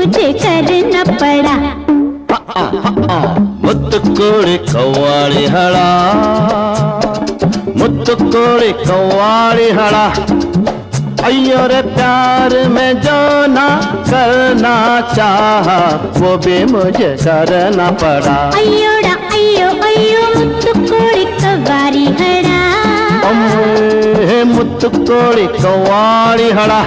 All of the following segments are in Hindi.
मुझे करना पड़ा। मुत्तु कोड़ी कव्वाली हड़ा, मुत्तु कोड़ी कव्वाली हड़ा। अयो रे प्यार में जो ना करना चाहा वो भी मुझे करना पड़ा। अयोड़ा अयो अयो मुत्तु कोड़ी कव्वाली हड़ा, अम्मे मुत्तु कोड़ी कव्वाली हड़ा।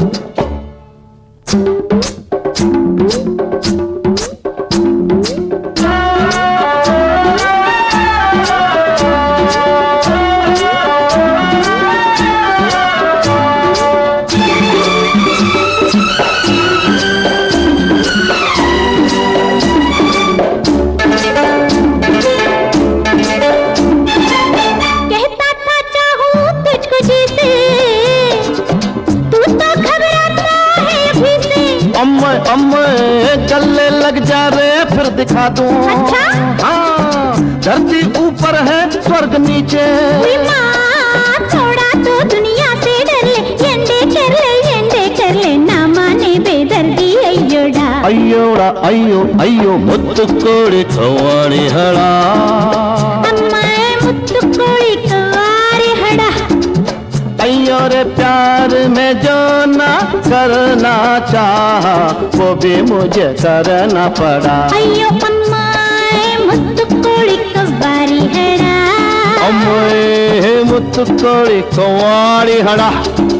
अम्मे गले लग जा रे फिर दिखा दूं। अच्छा? हाँ, धरती ऊपर है स्वर्ग नीचे। थोड़ा तो दुनिया से डर ले, येंडे कर ले ना माने बेदर्दी अयोड़ा। अयोड़ा अयो अयो मुत्तु कोड़ी कव्वाली हड़ा, अम्माए मुत्तु कोड़ी कव्वाली हड़ा। अयो रे प्यार में जो ना करना चाहा वो भी मुझे करना पड़ा। अयो अम्माए मुत्तु कोड़ी कव्वाली हड़ा, अम्मे मुत्तु कोड़ी कव्वाली हड़ा।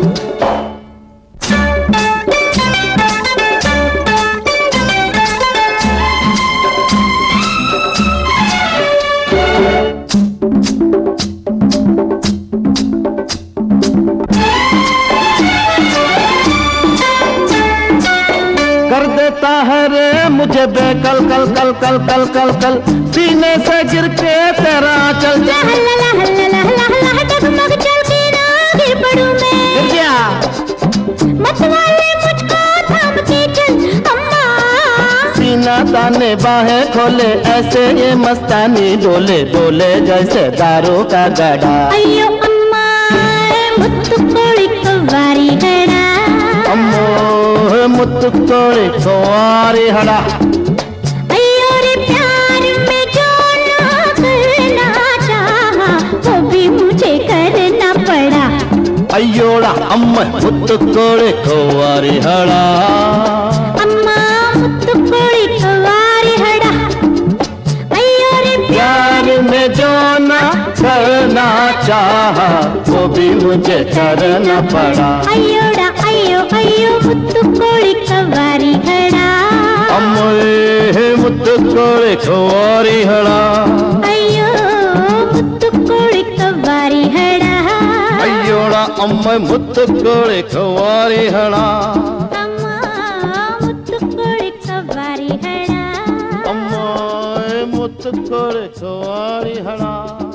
कर देता है रे मुझे बेकल कल कल कल कल कल कल सीने से गिर के तेरा चल जा। हल्ला हल्ला हल्ला हल्ला डगमग चल के ना गिर पड़ूं मैं। क्या मत वाले मुझको थाम के चल अम्मा। सीना ताने बाहें खोले ऐसे ये मस्तानी डोले डोले जैसे दारू का गड़ा। अयो अम्मा मुत्तु कोड़ी कव्वाली हड़ा, अम्मो मुत्तु कोड़ी कव्वाली हड़ा। अयो रे प्यार में जो ना करना चाहा वो भी मुझे करना पड़ा। अयोड़ा अम्मा मुत्तु कोड़ी कव्वाली हड़ा, अम्मा मुत्तु कोड़ी कव्वाली हड़ा। अयो रे प्यार में जो ना करना चाहा वो भी मुझे करना पड़ा। अयोड़ा अयो अयो मुत्तु कोड़ी कव्वाली हड़ा, अम्मे मुत्तु कोड़ी कव्वाली हड़ा। अयो मुत्तु कोड़ी कव्वाली हड़ा, अयोड़ा अम्मे मुत्तु कोड़ी कव्वाली हड़ा, अम्मा मुत्तु कोड़ी कव्वाली हड़ा, अम्मे मुत्तु कोड़ी कव्वाली हड़ा।